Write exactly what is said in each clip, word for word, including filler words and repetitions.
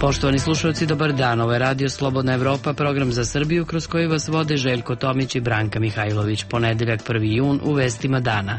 Poštovani slušalci, dobar dan. Ovo je Radio Slobodna Evropa, program za Srbiju kroz koji vas vode Željko Tomić i Branka Mihajlović. Ponedeljak prvi jun u vestima dana.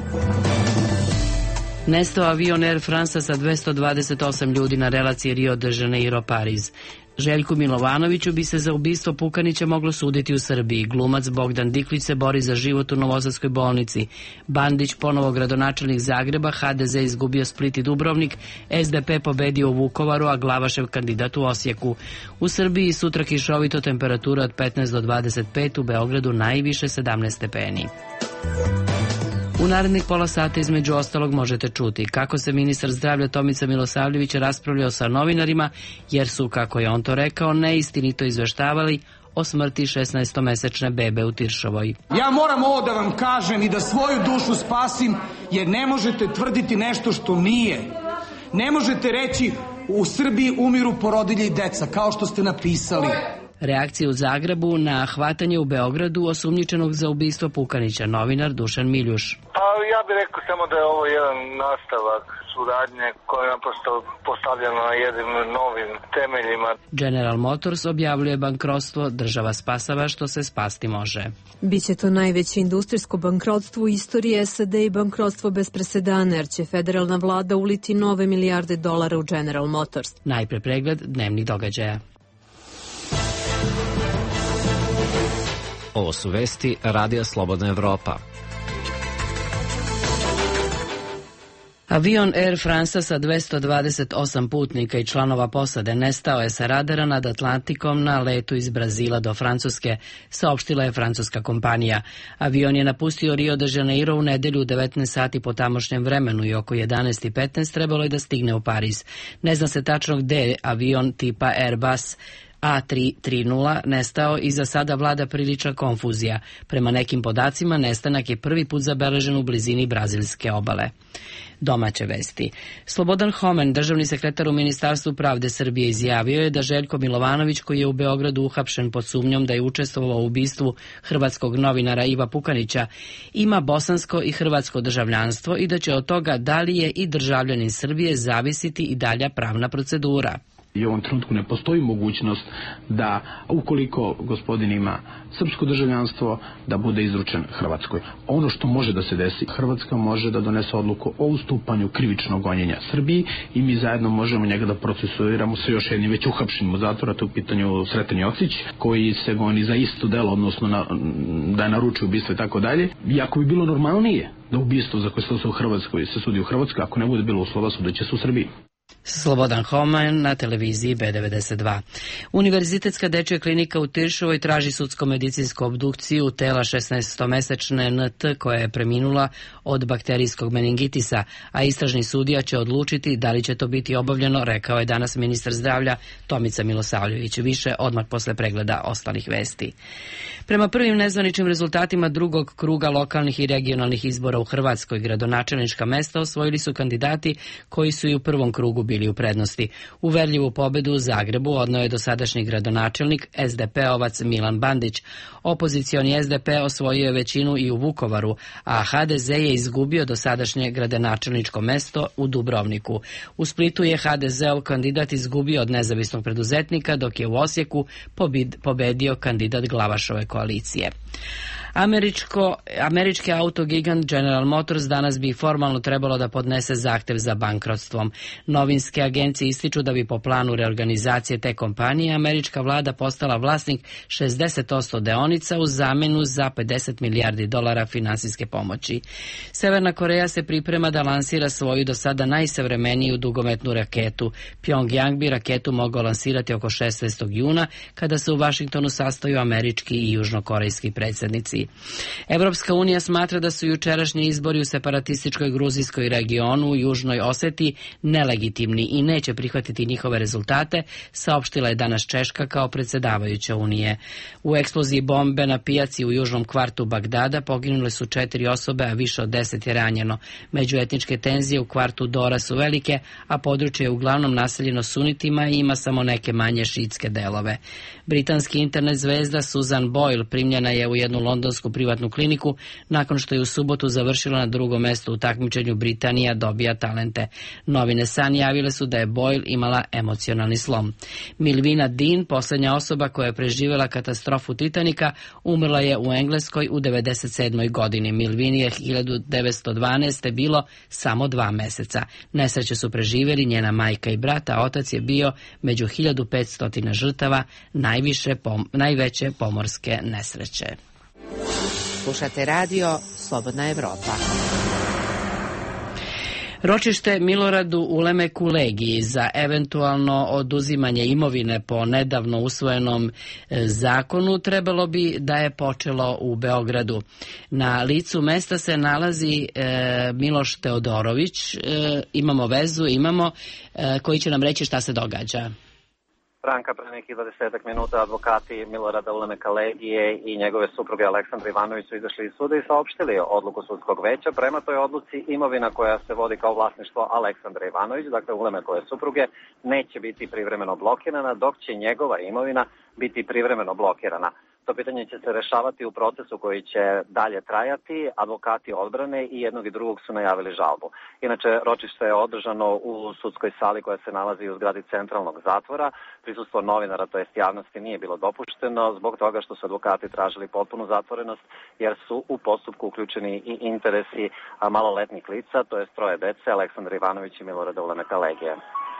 Nestao avion Air France sa dvesta dvadeset osam ljudi na relaciji Rio de Janeiro-Pariz. Željku Milovanoviću bi se za ubistvo Pukanića moglo suditi u Srbiji. Glumac Bogdan Diklić se bori za život u Novosadskoj bolnici. Bandić ponovo gradonačelnik Zagreba, ha de ze izgubio Split i Dubrovnik, es de pe pobedio u Vukovaru, a Glavašev kandidat u Osijeku. U Srbiji sutra kišovito, temperatura od petnaest do dvadeset pet, u Beogradu najviše sedamnaest stepeni. U narednih pola sata između ostalog možete čuti kako se ministar zdravlja Tomica Milosavljević raspravljao sa novinarima jer su, kako je on to rekao, neistinito izveštavali o smrti šesnaestomesečne bebe u Tiršovoj. Ja moram ovo da vam kažem i da svoju dušu spasim, jer ne možete tvrditi nešto što nije. Ne možete reći u Srbiji umiru porodilje i deca, kao što ste napisali. Reakcije u Zagrebu na hvatanje u Beogradu osumnjičenog za ubistvo Pukanića, novinar Dušan Miljuš. Pa ja bih rekao samo da je ovo jedan nastavak suradnje koja je naprosto postavljena na jednim novim temeljima. General Motors objavljuje bankrotstvo, država spasava što se spasti može. Biće to najveće industrijsko bankrotstvo u istoriji es a de i bankrotstvo bez presedana, jer će federalna vlada uliti nove milijarde dolara u General Motors. Najpre pregled dnevnih događaja. Ovo su vesti Radija Slobodna Evropa. Avion Air France sa dvesta dvadeset osam putnika i članova posade nestao je sa radara nad Atlantikom na letu iz Brazila do Francuske, saopštila je francuska kompanija. Avion je napustio Rio de Janeiro u nedelju u devetnaest sati po tamošnjem vremenu i oko jedanaest i petnaest trebalo je da stigne u Pariz. Ne zna se tačno gde je avion tipa Airbus A tri trideset nestao i za sada vlada prilična konfuzija. Prema nekim podacima nestanak je prvi put zabeležen u blizini brazilske obale. Domaće vesti. Slobodan Homen, državni sekretar u Ministarstvu pravde Srbije, izjavio je da Željko Milovanović, koji je u Beogradu uhapšen pod sumnjom da je učestvovao u ubistvu hrvatskog novinara Iva Pukanića, ima bosansko i hrvatsko državljanstvo i da će od toga da li je i državljanin Srbije zavisiti i dalja pravna procedura. I u ovom trenutku ne postoji mogućnost da, ukoliko gospodin ima srpsko državljanstvo, da bude izručen Hrvatskoj. Ono što može da se desi, Hrvatska može da donese odluku o ustupanju krivičnog gonjenja Srbiji i mi zajedno možemo njega da procesuiramo sa još jednim već uhapšenim u zatvora, to u pitanju Sreten Jocić, koji se goni za isto delo, odnosno na, da je naručio ubistvo i tako dalje. Iako bi bilo normalnije da ubistvo za koje se u Hrvatskoj se sudi u Hrvatskoj, ako ne bude bilo uslova, sudeće se u Srbiji. Slobodan Homen na televiziji be devedeset dva. Univerzitetska dečja klinika u Tiršovoj traži sudsko-medicinsku obdukciju tela šesnaestomesečne en te koja je preminula od bakterijskog meningitisa, a istražni sudija će odlučiti da li će to biti obavljeno, rekao je danas ministar zdravlja Tomica Milosavljević. Više odmah posle pregleda ostalih vesti. Prema prvim nezvaničnim rezultatima drugog kruga lokalnih i regionalnih izbora u Hrvatskoj, gradonačelnička mesta osvojili su kandidati koji su i u prvom krugu bili u prednosti. Uverljivu pobedu u Zagrebu odneo je dosadašnji gradonačelnik es de pe-ovac Milan Bandić. Opozicioni es de pe osvojio je većinu i u Vukovaru, a ha de ze je izgubio dosadašnje gradonačelničko mesto u Dubrovniku. U Splitu je ha de zeov kandidat izgubio od nezavisnog preduzetnika, dok je u Osijeku pobedio kandidat Glavašove koalicije. Američko, američki autogigant General Motors danas bi formalno trebalo da podnese zahtev za bankrotstvom. Novinske agencije ističu da bi po planu reorganizacije te kompanije američka vlada postala vlasnik šezdeset posto deonica u zamenu za pedeset milijardi dolara finansijske pomoći. Severna Koreja se priprema da lansira svoju do sada najsavremeniju dugometnu raketu. Pyongyang bi raketu mogao lansirati oko šesnaestog juna, kada se u Vašingtonu sastaju američki i južnokorejski predsjednici. Evropska unija smatra da su jučerašnji izbori u separatističkoj gruzijskoj regionu u Južnoj Osetiji nelegitimni i neće prihvatiti njihove rezultate, saopštila je danas Češka kao predsjedavajuća Unije. U eksploziji bombe na pijaci u južnom kvartu Bagdada poginule su četiri osobe, a više od deset je ranjeno. Međuetničke tenzije u kvartu Dora su velike, a područje je uglavnom naseljeno sunitima i ima samo neke manje šiitske delove. Britanski internet zvezda Susan Boyle primljena je u jednu londonsku školsku privatnu kliniku nakon što je u subotu završila na drugom mestu u takmičenju Britanija dobija talente. Novine Sun javile su da je Boyle imala emocionalni slom. Milvina Dean, posljednja osoba koja je preživjela katastrofu Titanika, umrla je u Engleskoj u devedeset sedmoj godini. Milvini je hiljadu devetsto dvanaeste bilo samo dva meseca. Nesreće su preživjeli njena majka i brat, a otac je bio među hiljadu petsto žrtava najviše pom, najveće pomorske nesreće. Slušate radio Slobodna Evropa. Ročište Miloradu Ulemeku Legiji za eventualno oduzimanje imovine po nedavno usvojenom zakonu trebalo bi da je počelo u Beogradu. Na licu mesta se nalazi e, Miloš Teodorović. E, imamo vezu, imamo, e, koji će nam reći šta se događa. Franka, pre nekih dvadesetak minuta advokati Milorada Ulemeka Legije i njegove supruge Aleksandra Ivanović su izašli iz suda i saopštili odluku sudskog veća. Prema toj odluci imovina koja se vodi kao vlasništvo Aleksandra Ivanović, dakle Ulemekove supruge, neće biti privremeno blokirana, dok će njegova imovina biti privremeno blokirana. To pitanje će se rešavati u procesu koji će dalje trajati. Advokati odbrane i jednog i drugog su najavili žalbu. Inače, ročište je održano u sudskoj sali koja se nalazi u zgradi centralnog zatvora. Prisustvo novinara, to jest javnosti, nije bilo dopušteno zbog toga što su advokati tražili potpunu zatvorenost, jer su u postupku uključeni i interesi maloletnih lica, to jest troje dece, Aleksandra Ivanović i Milorada Ulemeka Legije.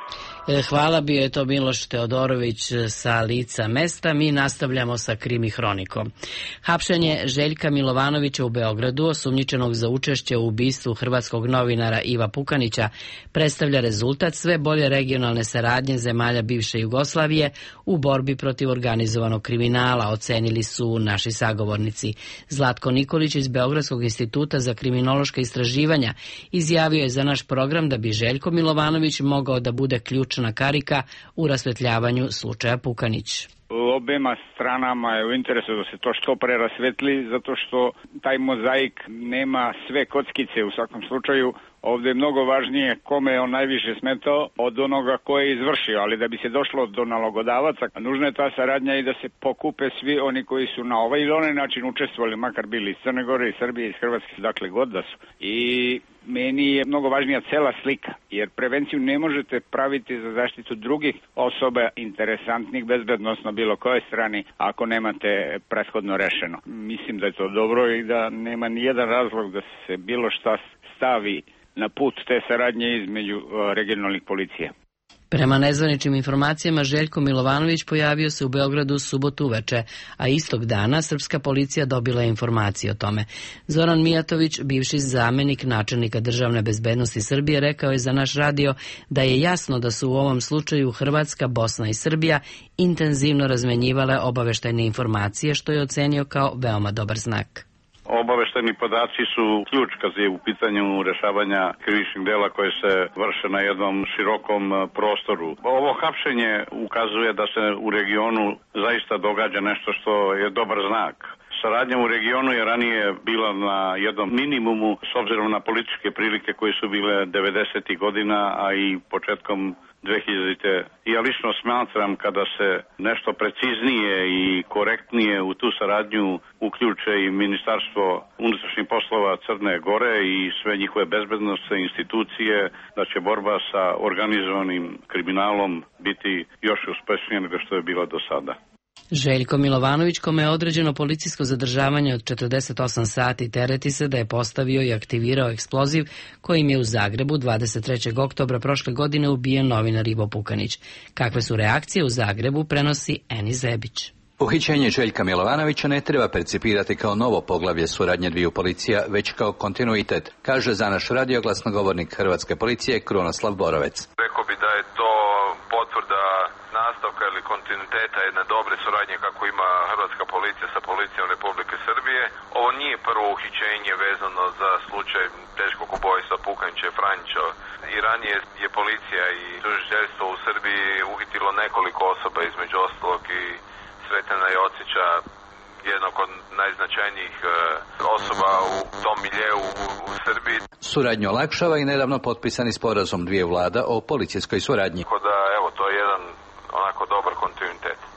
Hvala, bio je to Miloš Teodorović sa lica mesta. Mi nastavljamo sa Krimi hronikom. Hapšenje Željka Milovanovića u Beogradu, osumnjičenog za učešće u ubistvu hrvatskog novinara Iva Pukanića, predstavlja rezultat sve bolje regionalne saradnje zemalja bivše Jugoslavije u borbi protiv organizovanog kriminala, ocenili su naši sagovornici. Zlatko Nikolić iz Beogradskog instituta za kriminološka istraživanja izjavio je za naš program da bi Željko Milovanović mogao da bude ključ karika u rasvetljavanju slučaja Pukanić. Obema stranama je u interesu da se to što pre rasvetli, zato što taj mozaik nema sve kockice u svakom slučaju. Ovdje je mnogo važnije kome je on najviše smetao od onoga ko je izvršio, ali da bi se došlo do nalogodavaca, nužna je ta saradnja i da se pokupe svi oni koji su na ovaj ili onaj način učestvovali, makar bili iz Crne Gore, iz Srbije, iz Hrvatske, dakle god da su. I meni je mnogo važnija cela slika, jer prevenciju ne možete praviti za zaštitu drugih osoba interesantnih, bezbednosno bilo koje strani, ako nemate prethodno rešeno. Mislim da je to dobro i da nema nijedan razlog da se bilo šta stavi na put te saradnje između regionalnih policija. Prema nezvaničnim informacijama, Željko Milovanović pojavio se u Beogradu subotu uveče, a istog dana srpska policija dobila informacije o tome. Zoran Mijatović, bivši zamenik načelnika državne bezbednosti Srbije, rekao je za naš radio da je jasno da su u ovom slučaju Hrvatska, Bosna i Srbija intenzivno razmenjivale obaveštajne informacije, što je ocenio kao veoma dobar znak. Obaveštajni podaci su ključ kad je u pitanju rešavanja krivičnih dela koje se vrše na jednom širokom prostoru. Ovo hapšenje ukazuje da se u regionu zaista događa nešto što je dobar znak. Saradnja u regionu je ranije bila na jednom minimumu s obzirom na političke prilike koje su bile devedesetih godina, a i početkom dvehiljadite. Ja lično smatram kada se nešto preciznije i korektnije u tu saradnju uključe i Ministarstvo unutrašnjih poslova Crne Gore i sve njihove bezbednosne institucije, da će borba sa organizovanim kriminalom biti još uspešnija nego što je bila do sada. Željko Milovanović, kome je određeno policijsko zadržavanje od četrdeset osam sati, tereti se da je postavio i aktivirao eksploziv kojim je u Zagrebu dvadeset trećeg oktobra prošle godine ubijen novinar Ivo Pukanić. Kakve su reakcije u Zagrebu, prenosi Eni Zebić. Uhićenje Željka Milovanovića ne treba percipirati kao novo poglavlje suradnje dviju policija, već kao kontinuitet, kaže za naš radio glasnogovornik Hrvatske policije Krunoslav Borovec. Rekao bi da je to potvrda nastavka ili kontinuiteta jedne dobre suradnje kako ima Hrvatska policija sa policijom Republike Srbije. Ovo nije prvo uhićenje vezano za slučaj teškog ubojstva Pukanića i Franjića. I ranije je policija i tužiteljstvo u Srbiji uhitilo nekoliko osoba, između ostalog i Sretena Jocića, jednog od najznačajnijih osoba u tom miljeu u, u Srbiji. Suradnju olakšava i nedavno potpisani sporazum dvije vlada o policijskoj suradnji. Tako da, evo, to je jedan onako dobar kontinuitet.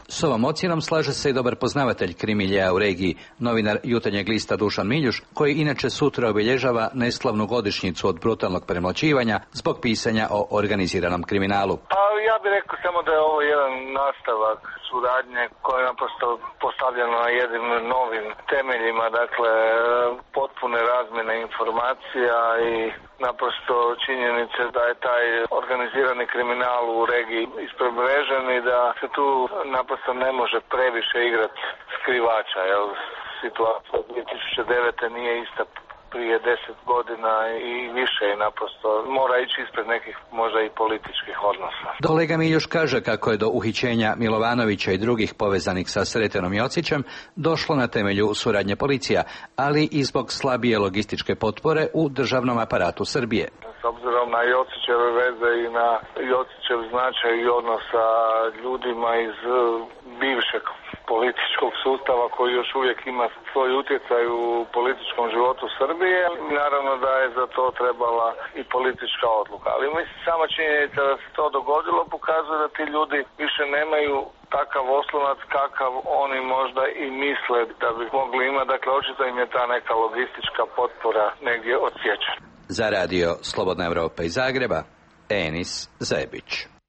S ovom ocjenom slaže se i dobar poznavatelj krimiljeja u regiji, novinar Jutarnjeg lista Dušan Miljuš, koji inače sutra obilježava neslavnu godišnjicu od brutalnog premlaćivanja zbog pisanja o organiziranom kriminalu. Pa ja bih rekao samo da je ovo jedan nastavak suradnje koja je naprosto postavljena na jednim novim temeljima, dakle potpune razmjene informacija i naprosto činjenice da je taj organizirani kriminal u regiji ispremrežen i da se tu naprosto ne može previše igrati skrivača, jer situacija dvije tisuće devete nije ista prije deset godina i više i naprosto mora ići ispred nekih možda i političkih odnosa. Kolega Miljuš kaže kako je do uhićenja Milovanovića i drugih povezanih sa Sretenom Jocićem došlo na temelju suradnje policija, ali i zbog slabije logističke potpore u državnom aparatu Srbije. S obzirom na Jocićeve veze i na Jocićev značaj i odnos sa ljudima iz bivšeg političkog sustava koji još uvijek ima svoj utjecaj u političkom životu Srbije. Naravno da je za to trebala i politička odluka. Ali mislim, sama činjenica da se to dogodilo pokazuje da ti ljudi više nemaju takav oslonac kakav oni možda i misle da bi mogli imati. Dakle, očito im je ta neka logistička potpora negdje odsječena. Za radio Slobodna Evropa iz Zagreba, Enis Zebić.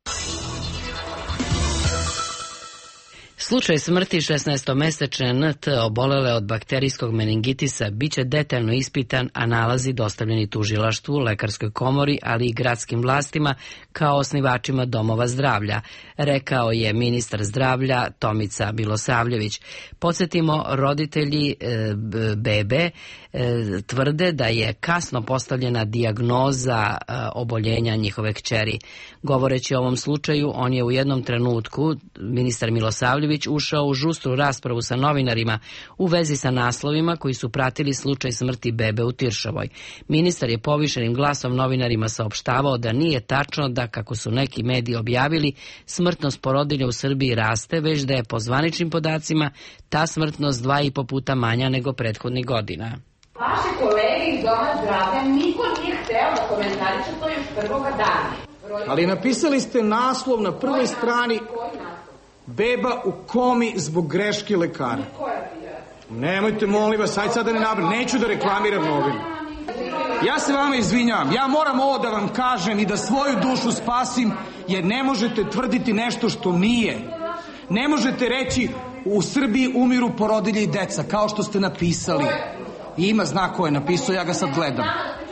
Slučaj smrti šesnaestomesečne N T obolele od bakterijskog meningitisa biće detaljno ispitan, a nalazi dostavljeni tužilaštvu, lekarskoj komori, ali i gradskim vlastima kao osnivačima domova zdravlja, rekao je ministar zdravlja Tomica Milosavljević. Podsjetimo, roditelji e, bebe e, tvrde da je kasno postavljena dijagnoza e, oboljenja njihove kćeri. Govoreći o ovom slučaju, on je u jednom trenutku, ministar Milosavljević, ušao u žustru raspravu sa novinarima u vezi sa naslovima koji su pratili slučaj smrti bebe u Tiršovoj. Ministar je povišenim glasom novinarima saopštavao da nije tačno da, kako su neki mediji objavili, smrtnost porodilja u Srbiji raste, već da je po zvaničnim podacima ta smrtnost dva i po puta manja nego prethodnih godina. Vaše kolege iz Doma zdravlja niko nije hteo da komentariše to još prvoga dana. Ali napisali ste naslov na prvoj strani: beba u komi zbog greške lekara. Nemojte, molim vas, aj sada ne nabram, neću da reklamiram novine. Ja se vama izvinjavam, ja moram ovo da vam kažem i da svoju dušu spasim, jer ne možete tvrditi nešto što nije. Ne možete reći u Srbiji umiru porodilje i deca, kao što ste napisali. I ima znak ko je napisao, ja ga sad gledam.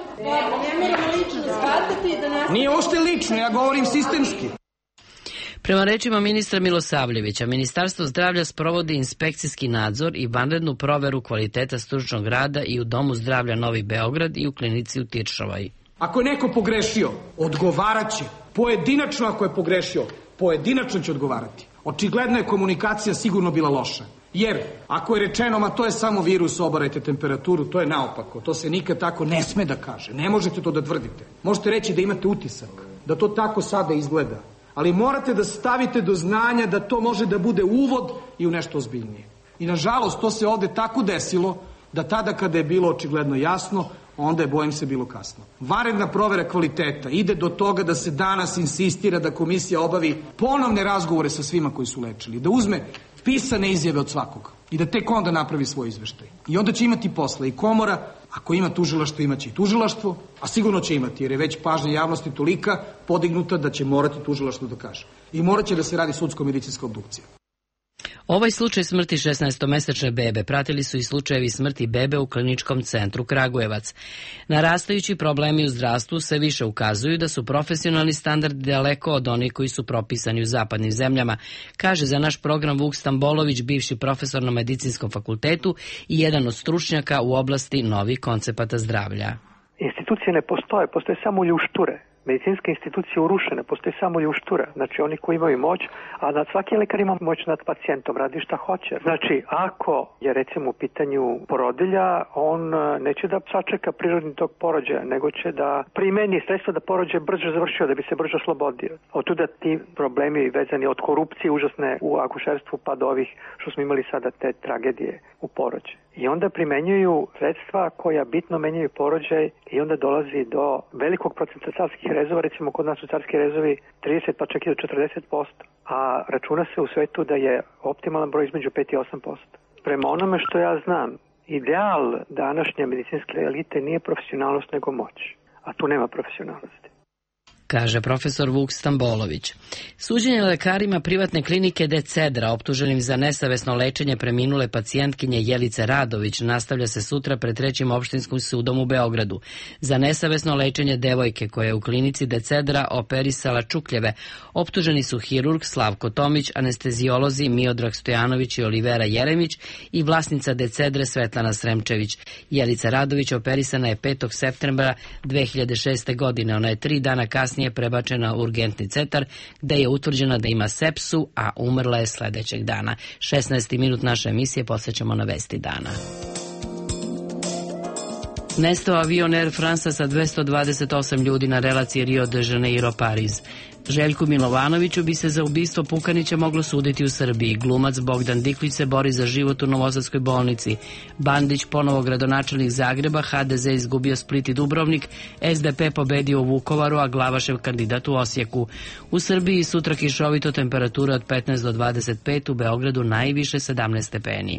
Nije ošte lično, ja govorim sistemski. Prema rečima ministra Milosavljevića, Ministarstvo zdravlja sprovodi inspekcijski nadzor i vanrednu proveru kvaliteta stručnog rada i u Domu zdravlja Novi Beograd i u klinici u Tiršovoj. Ako je neko pogrešio, odgovaraće. Pojedinačno ako je pogrešio, pojedinačno će odgovarati. Očigledno je komunikacija sigurno bila loša. Jer ako je rečeno, ma to je samo virus, obarajte temperaturu, to je naopako. To se nikad tako ne sme da kaže. Ne možete to da tvrdite. Možete reći da imate utisak, da to tako sada izgleda. Ali morate da stavite do znanja da to može da bude uvod i u nešto ozbiljnije. I nažalost to se ovde tako desilo da tada kada je bilo očigledno jasno, onda je, bojim se, bilo kasno. Vanredna provera kvaliteta ide do toga da se danas insistira da komisija obavi ponovne razgovore sa svima koji su lečili, da uzme pisane izjave od svakog i da tek onda napravi svoj izveštaj. I onda će imati posla i komora, ako ima tužilaštvo, imaće i tužilaštvo, a sigurno će imati, jer je već pažnja javnosti tolika podignuta da će morati tužilaštvo da kaže. I morat će da se radi sudsko-medicinska obdukcija. Ovaj slučaj smrti šesnaestomesečne bebe pratili su i slučajevi smrti bebe u kliničkom centru Kragujevac. Narastajući problemi u zdravstvu sve više ukazuju da su profesionalni standardi daleko od onih koji su propisani u zapadnim zemljama, kaže za naš program Vuk Stambolović, bivši profesor na Medicinskom fakultetu i jedan od stručnjaka u oblasti novih koncepata zdravlja. Institucije ne postoje, postoje samo ljušture. Medicinske institucije urušene, postoji samo ljuštura, znači oni koji imaju moć, a nad svaki lekar ima moć nad pacijentom, radi šta hoće. Znači, ako je recimo u pitanju porodilja, on neće da sačeka prirodni tok porođaja, nego će da primeni sredstva da porođaj brže završio, da bi se brže oslobodio. Od tuda ti problemi vezani od korupcije užasne u akušerstvu pa do ovih što smo imali sada te tragedije u porođaju. I onda primenjuju sredstva koja bitno menjaju porođaj i onda dolazi do velikog procenta carskih rezova, recimo kod nas su carski rezovi trideset pa čak i do četrdeset posto. a računa se u svetu da je optimalan broj između pet i osam posto. Prema onome što ja znam, ideal današnje medicinske elite nije profesionalnost nego moć, a tu nema profesionalnosti. Kaže profesor Vuk Stambolović. Suđenje lekarima privatne klinike Decedra optuženim za nesavesno lečenje preminule pacijentkinje Jelice Radović nastavlja se sutra pred trećim opštinskim sudom u Beogradu. Za nesavesno lečenje devojke koja je u klinici Decedra operisala čukljeve optuženi su hirurg Slavko Tomić, anestezijolozi Miodrag Stojanović i Olivera Jeremić i vlasnica Decedre Svetlana Sremčević. Jelica Radović operisana je petog septembra dve hiljade šeste. godine. Ona je tri dana kasnije prebačena u urgentni centar gde je utvrđena da ima sepsu, a umrla je sledećeg dana. šesnaesti minut naše emisije posvećamo na vesti dana. Nestao avion Air France sa dvesta dvadeset osam ljudi na relaciji Rio de Janeiro-Pariz. Željku Milovanoviću bi se za ubistvo Pukanića moglo suditi u Srbiji. Glumac Bogdan Diklić se bori za život u Novosadskoj bolnici. Bandić ponovo gradonačelnik Zagreba, ha de ze izgubio Split i Dubrovnik, es de pe pobedio u Vukovaru, a Glavašev kandidat u Osijeku. U Srbiji sutra kišovito, temperatura od petnaest do dvadeset pet, u Beogradu najviše sedamnaest stepeni.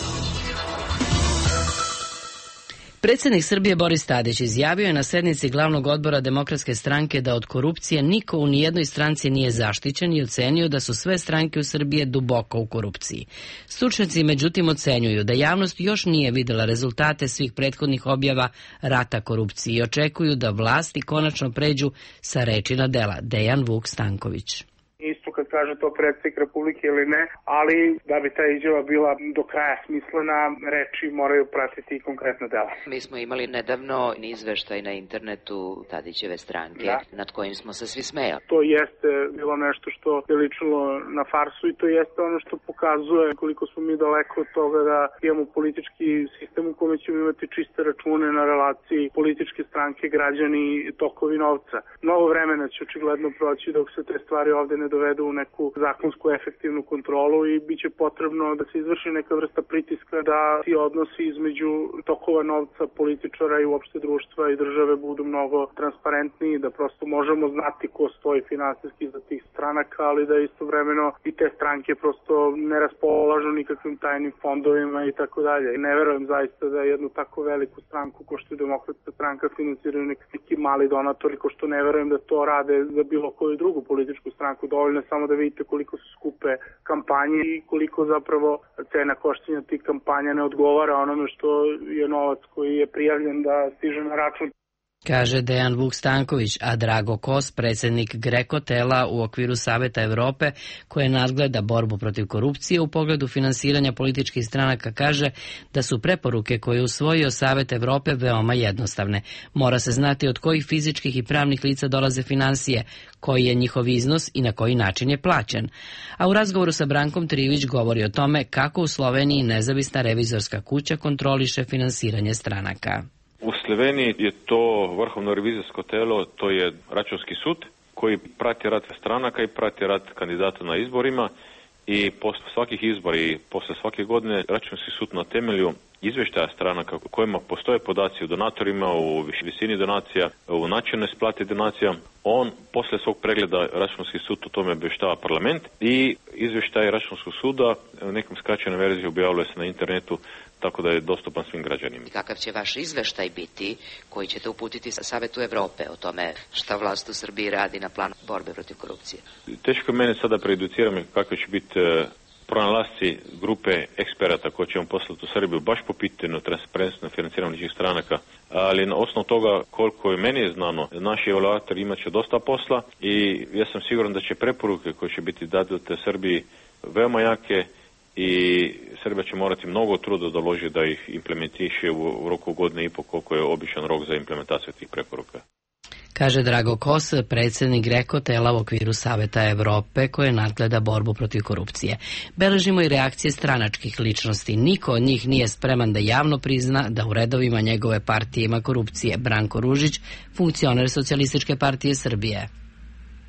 Predsjednik Srbije Boris Tadić izjavio je na sednici glavnog odbora Demokratske stranke da od korupcije niko u nijednoj stranci nije zaštićen i ocenio da su sve stranke u Srbiji duboko u korupciji. Stručnjaci međutim ocenjuju da javnost još nije videla rezultate svih prethodnih objava rata korupciji i očekuju da vlasti konačno pređu sa reči na dela. Dejan Vuk Stanković. Isto kad kaže to predsjednik Republike ili ne, ali da bi ta izjava bila do kraja smislena, reči moraju pratiti i konkretna dela. Mi smo imali nedavno izveštaj na internetu Tadićeve stranke, da, nad kojim smo se svi smejali. To jeste bilo nešto što je ličilo na farsu i to jeste ono što pokazuje koliko smo mi daleko od toga da imamo politički sistem u kome ćemo imati čiste račune na relaciji političke stranke, građani i tokovi novca. Mnogo vremena će očigledno proći dok se te stvari ovde ne dovedu u neku zakonsku efektivnu kontrolu i bit će potrebno da se izvrši neka vrsta pritiska da ti odnosi između tokova novca, političara i uopšte društva i države budu mnogo transparentniji, da prosto možemo znati ko stoji finansijski za tih stranaka, ali da istovremeno i te stranke prosto ne raspolažu nikakvim tajnim fondovima i tako dalje. Ne verujem zaista da jednu tako veliku stranku ko što je Demokratska stranka finansiraju neki mali donatori, ko što ne verujem da to rade za bilo koju drugu političku stranku. Dovoljno samo da vidite koliko su skupe kampanje i koliko zapravo cena koštanja tih kampanja ne odgovara onome što je novac koji je prijavljen da stiže na račun. Kaže Dejan Vuk Stanković, a Drago Kos, predsjednik Greko tela u okviru Saveta Evrope koje nadgleda borbu protiv korupcije u pogledu finansiranja političkih stranaka, kaže da su preporuke koje je usvojio Savet Evrope veoma jednostavne. Mora se znati od kojih fizičkih i pravnih lica dolaze finansije, koji je njihov iznos i na koji način je plaćen. A u razgovoru sa Brankom Trivić govori o tome kako u Sloveniji nezavisna revizorska kuća kontroliše finansiranje stranaka. U Sloveniji je to vrhovno revizijsko telo, to je Računski sud koji prati rad stranaka i prati rad kandidata na izborima i posle svakih izbora i posle svake godine Računski sud na temelju izveštaja stranaka u kojima postoje podaci o donatorima, u visini donacija, u načinu isplate donacija, on posle svog pregleda Računski sud o tome obještava parlament i izveštaj Računskog suda u nekom skraćenom verziji objavljuje se na internetu, tako da je dostupan svim građanima. I kakav će vaš izveštaj biti koji ćete uputiti sa Savetu Evrope o tome šta vlast u Srbiji radi na planu borbe protiv korupcije? Teško je mene sada prejudicirati kakve će biti pronalasci grupe eksperata koje ćemo poslati u Srbiju baš po pitanju transparentno financiranja tih stranaka, ali na osnovu toga koliko je meni je znano, naši evaluatori imat će dosta posla i ja sam siguran da će preporuke koje će biti date Srbiji veoma jake i Srbija će morati mnogo truda da loži da ih implementiše u roku godine i po koliko je običan rok za implementaciju tih preporuka. Kaže Drago Kos, predsjednik Greko tela u okviru Saveta Evrope koje nadgleda borbu protiv korupcije. Beležimo i reakcije stranačkih ličnosti. Niko od njih nije spreman da javno prizna da u redovima njegove partije ima korupcije. Branko Ružić, funkcioner Socijalističke partije Srbije.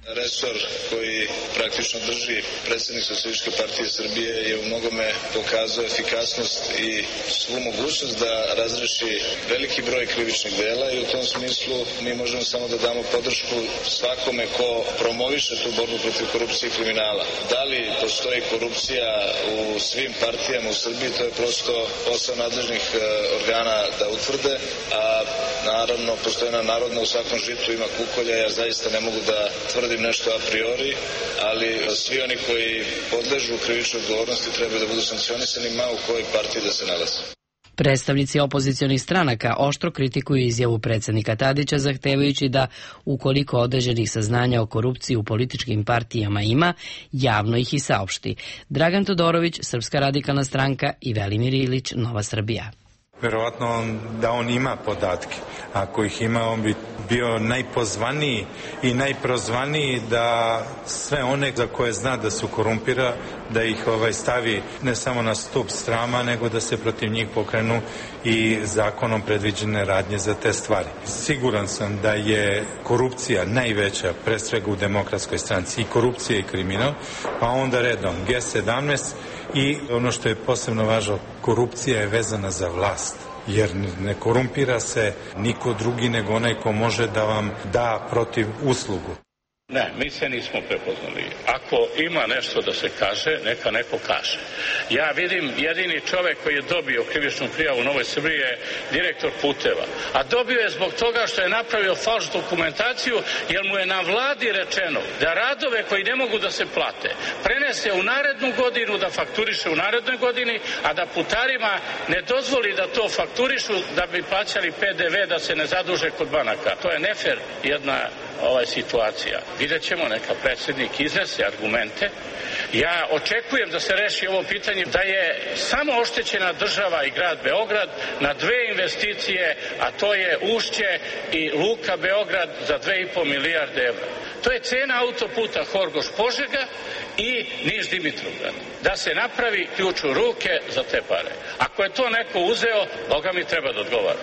Resor koji praktično drži predsjednik Socijalističke partije Srbije je u mnogome pokazao efikasnost i svu mogućnost da razreši veliki broj krivičnih dela i u tom smislu mi možemo samo da damo podršku svakome ko promoviše tu borbu protiv korupcije i kriminala. Da li postoji korupcija u svim partijama u Srbiji, to je prosto posao nadležnih organa da utvrde, a naravno postojena narodna u svakom žitu ima kukolja, ja zaista ne mogu da tvrdim nešto a priori, ali svi oni koji podležu krivičnoj odgovornosti trebaju da budu sankcionisani ma u kojoj partiji da se nalaze. Predstavnici opozicionih stranaka oštro kritikuju izjavu predsjednika Tadića, zahtevajući da, ukoliko određenih saznanja o korupciji u političkim partijama ima, javno ih i saopšti. Dragan Todorović, Srpska radikalna stranka, i Velimir Ilić, Nova Srbija. Verovatno on, da on ima podatke. Ako ih ima, on bi bio najpozvaniji i najprozvaniji da sve one za koje zna da su korumpira, da ih ovaj stavi ne samo na stup srama, nego da se protiv njih pokrenu i zakonom predviđene radnje za te stvari. Siguran sam da je korupcija najveća, pre svega u Demokratskoj stranci, i korupcija i kriminal, pa onda redom G sedamnaest i ono što je posebno važno, korupcija je vezana za vlast, jer ne korumpira se niko drugi nego onaj ko može da vam da protiv uslugu. Ne, mi se nismo prepoznali. Ako ima nešto da se kaže, neka neko kaže. Ja vidim jedini čovek koji je dobio krivičnu prijavu u Novoj Srbiji je direktor puteva. A dobio je zbog toga što je napravio falš dokumentaciju, jer mu je na vladi rečeno da radove koji ne mogu da se plate prenese u narednu godinu, da fakturiše u narednoj godini, a da putarima ne dozvoli da to fakturišu da bi plaćali P D V, da se ne zaduže kod banaka. To je nefer jedna ovaj situacija. Vidjet ćemo, neka predsjednik iznese argumente. Ja očekujem da se reši ovo pitanje, da je samo oštećena država i grad Beograd na dve investicije, a to je Ušće i Luka Beograd za dve i po milijarde evra. To je cena autoputa Horgoš-Požega i Niš-Dimitrovgrad. Da se napravi ključ u ruke za te pare. Ako je to neko uzeo, Boga mi treba da odgovara.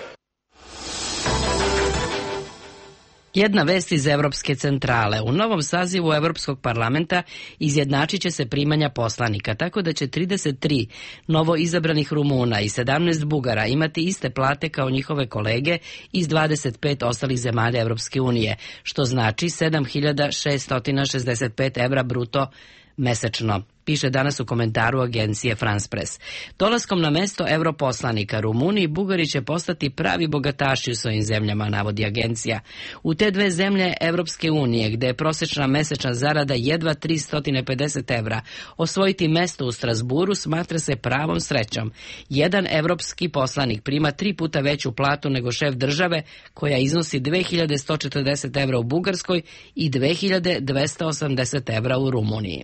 Jedna vest iz Evropske centrale. U novom sazivu Evropskog parlamenta izjednačit će se primanja poslanika, tako da će trideset tri novo izabranih Rumuna i sedamnaest Bugara imati iste plate kao njihove kolege iz dvadeset pet ostalih zemalja Evropske unije, što znači sedam hiljada šeststo šezdeset pet evra bruto mesečno, piše danas u komentaru agencije France Press. Dolaskom na mesto europoslanika Rumuni i Bugari će postati pravi bogataši u svojim zemljama, navodi agencija. U te dve zemlje Evropske unije, gde je prosečna mesečna zarada jedva tristo pedeset evra, osvojiti mesto u Strasburu smatra se pravom srećom. Jedan evropski poslanik prima tri puta veću platu nego šef države, koja iznosi dve hiljade sto četrdeset evra u Bugarskoj i dve hiljade dvesta osamdeset evra u Rumuniji.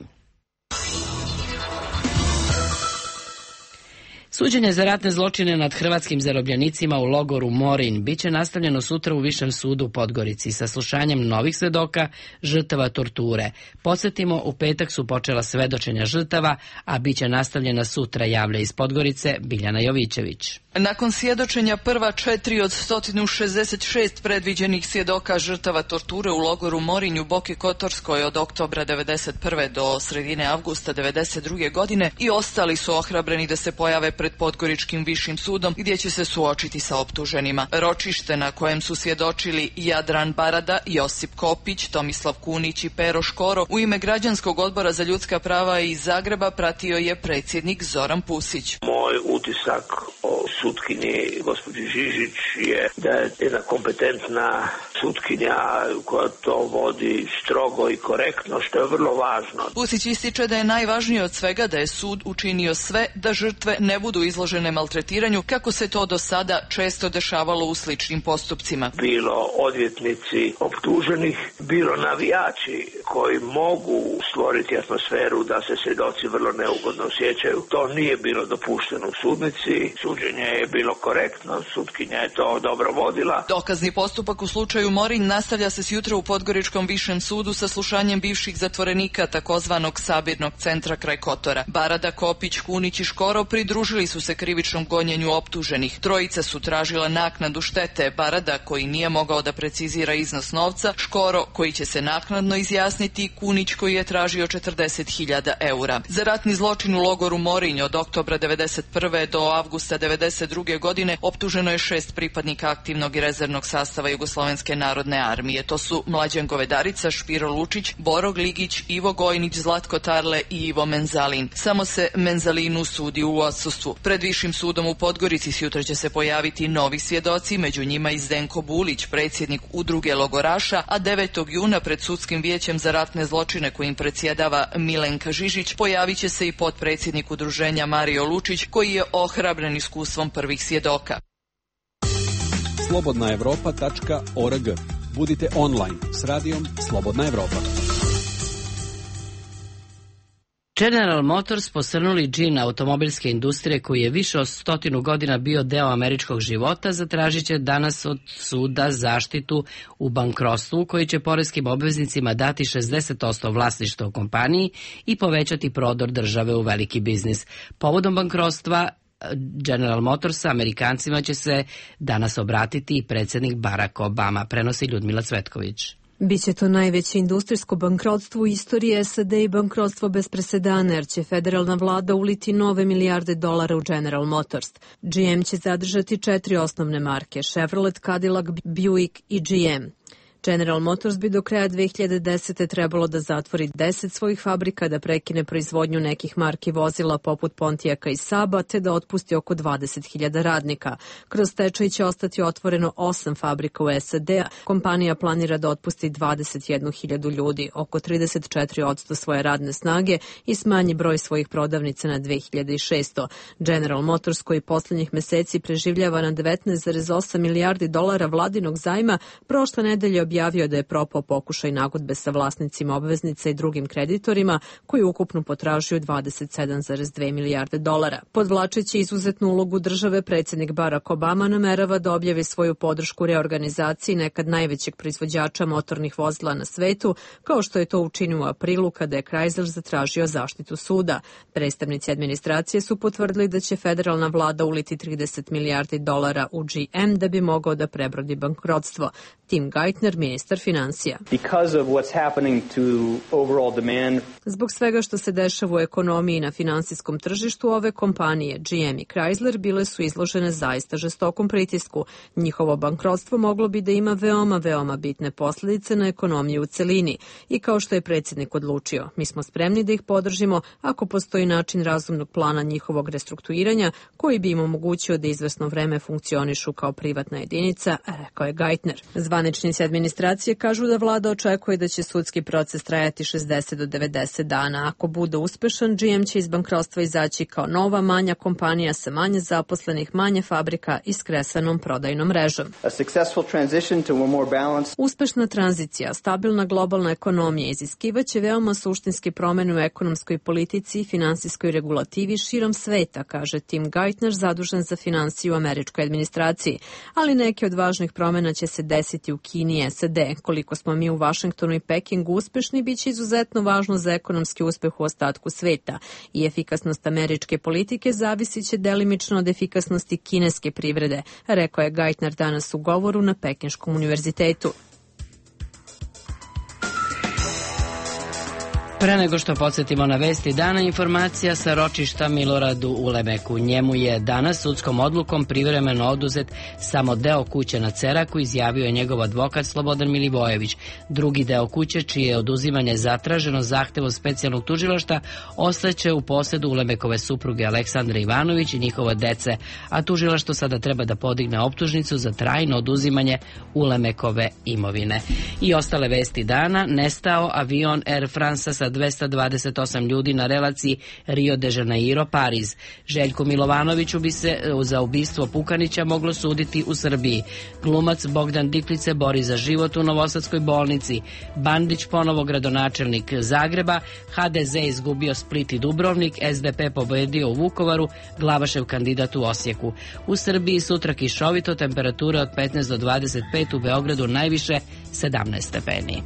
Suđenje za ratne zločine nad hrvatskim zarobljenicima u logoru Morin biće nastavljeno sutra u Višem sudu u Podgorici sa slušanjem novih svedoka žrtava torture. Podsjetimo, u petak su počela svedočenja žrtava, a biće nastavljena sutra, javlja iz Podgorice Biljana Jovićević. Nakon svjedočenja prva četiri od sto šezdeset šest predviđenih svjedoka žrtava torture u logoru Morinj u Boki Kotorskoj od oktobra devedeset prve do sredine avgusta devedeset druge godine i ostali su ohrabreni da se pojave pred Podgoričkim višim sudom gdje će se suočiti sa optuženima. Ročište na kojem su svjedočili Jadran Barada, Josip Kopić, Tomislav Kunić i Pero Škoro u ime Građanskog odbora za ljudska prava iz Zagreba pratio je predsjednik Zoran Pusić. Moj utisak o sutkinji gospođi Žižić je da je jedna kompetentna sutkinja koja to vodi strogo i korektno, što je vrlo važno. Pusić ističe da je najvažnije od svega da je sud učinio sve da žrtve ne budu izložene maltretiranju, kako se to do sada često dešavalo u sličnim postupcima. Bilo odvjetnici optuženih, bilo navijači koji mogu stvoriti atmosferu da se svjedoci vrlo neugodno osjećaju. To nije bilo dopušteno u sudnici, suđenje je bilo korektno, sutkinja je to dobro vodila. Dokazni postupak u slučaju Morinj nastavlja se sjutra u Podgoričkom višem sudu sa slušanjem bivših zatvorenika takozvanog sabirnog centra kraj Kotora. Barada, Kopić, Kunić i Škoro pridružili su se krivičnom gonjenju optuženih. Trojica su tražila naknadu štete. Barada, koji nije mogao da precizira iznos novca, Škoro, koji će se naknadno izjasniti, i Kunić, koji je tražio četrdeset hiljada eura. Za ratni zločin u logoru Morinj od oktobra devedeset prve do avgusta devedeset druge godine optuženo je šest pripadnika aktivnog i rezervnog sastava Jugoslovenske narodne armije. To su Mlađan Govedarica, Špiro Lučić, Boro Gligić, Ivo Gojnić, Zlatko Tarle i Ivo Menzalin. Samo se Menzalinu sudi u odsustvu. Pred Višim sudom u Podgorici sutra će se pojaviti novi svjedoci, među njima i Zdenko Bulić, predsjednik udruge logoraša, a devetog juna pred sudskim vijećem za ratne zločine kojim predsjedava Milenka Žižić pojavit će se i potpredsjednik udruženja Mario Lučić, koji je ohrabren iskustvom prvih svjedoka. slobodna evropa tačka org. Budite online s radijom Slobodna Evropa. General Motors, posrnuli džin automobilske industrije koji je više od stotinu godina bio deo američkog života, zatražit će danas od suda zaštitu u bankrotstvu koji će poreskim obveznicima dati šezdeset posto vlasništva u kompaniji i povećati prodor države u veliki biznis. Povodom bankrotstva General Motorsa Amerikancima će se danas obratiti i predsjednik Barack Obama, prenosi Ljudmila Cvetković. Biće to najveće industrijsko bankrotstvo u istoriji S A D i bankrotstvo bez presedana, jer će federalna vlada uliti nove milijarde dolara u General Motors. G M će zadržati četiri osnovne marke, Chevrolet, Cadillac, Buick i G M. General Motors bi do kraja dve hiljade desete trebalo da zatvori deset svojih fabrika, da prekine proizvodnju nekih marki vozila poput Pontiaka i Saba, te da otpusti oko dvadeset hiljada radnika. Kroz stečaj će ostati otvoreno osam fabrika u S A D. Kompanija planira da otpusti dvadeset jednu hiljadu ljudi, oko trideset četiri posto svoje radne snage i smanji broj svojih prodavnica na dve hiljade šesto. General Motors, koji poslednjih meseci preživljava na devetnaest zarez osam milijardi dolara vladinog zajma, prošle nedelje objavio da je propao pokušaj nagodbe sa vlasnicima obveznica i drugim kreditorima koji ukupno potražuju dvadeset sedam zarez dve milijarde dolara. Podvlačeći izuzetnu ulogu države, predsjednik Barack Obama namerava da objavi svoju podršku reorganizaciji nekad najvećeg proizvođača motornih vozila na svetu, kao što je to učinio u aprilu kada je Chrysler zatražio zaštitu suda. Predstavnici administracije su potvrdili da će federalna vlada uliti trideset milijardi dolara u G M da bi mogao da prebrodi bankrotstvo. Tim Geithner, ministar finansija. Zbog svega što se dešava u ekonomiji i na finansijskom tržištu, ove kompanije G M i Chrysler bile su izložene zaista žestokom pritisku. Njihovo bankrotstvo moglo bi da ima veoma, veoma bitne posljedice na ekonomiju u celini. I kao što je predsjednik odlučio, mi smo spremni da ih podržimo ako postoji način razumnog plana njihovog restrukturiranja koji bi im omogućio da izvesno vreme funkcionišu kao privatna jedinica, rekao je Geithner. Zvaničnici administracije kažu da vlada očekuje da će sudski proces trajati šezdeset do devedeset dana. Ako bude uspešan, G M će iz bankrotstva izaći kao nova manja kompanija sa manje zaposlenih, manje fabrika i skresanom prodajnom mrežom. Uspešna tranzicija, stabilna globalna ekonomija iziskivaće veoma suštinski promjene u ekonomskoj politici i finansijskoj regulativi širom sveta, kaže Tim Geithner, zadužen za finansiju u američkoj administraciji. Ali neke od važnih promjena će se desiti u Kini i S A D. Koliko smo mi u Vašingtonu i Pekingu uspešni, bit će izuzetno važno za ekonomski uspeh u ostatku sveta. I efikasnost američke politike zavisit će delimično od efikasnosti kineske privrede, rekao je Geithner danas u govoru na Pekinškom univerzitetu. Pre nego što podsjetimo na vesti dana, informacija sa ročišta Miloradu Ulemeku. Njemu je danas sudskom odlukom privremeno oduzet samo deo kuće na Ceraku, izjavio je njegov advokat Slobodan Milivojević. Drugi deo kuće, čije je oduzimanje zatraženo zahtevom specijalnog tužilaštva, ostaće u posedu Ulemekove supruge Aleksandre Ivanović i njihove dece, a tužilaštvo sada treba da podigne optužnicu za trajno oduzimanje Ulemekove imovine. I ostale vesti dana: nestao avion Air France sa dvesta dvadeset osam ljudi na relaciji Rio de Janeiro-Pariz. Željku Milovanoviću bi se za ubistvo Pukanića moglo suditi u Srbiji. Glumac Bogdan Diklić se bori za život u Novosadskoj bolnici. Bandić ponovo gradonačelnik Zagreba. ha de ze izgubio Split i Dubrovnik. es de pe pobedio u Vukovaru. Glavašev kandidat u Osijeku. U Srbiji sutra kišovito, temperature od petnaest do dvadeset pet, u Beogradu najviše sedamnaest stepeni.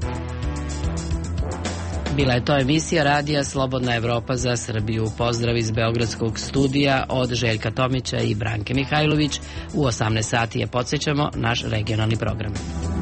Bila je to emisija radija Slobodna Evropa za Srbiju. Pozdrav iz Beogradskog studija od Željka Tomića i Branke Mihajlović. U osamnaest sati je, podsjećamo, naš regionalni program.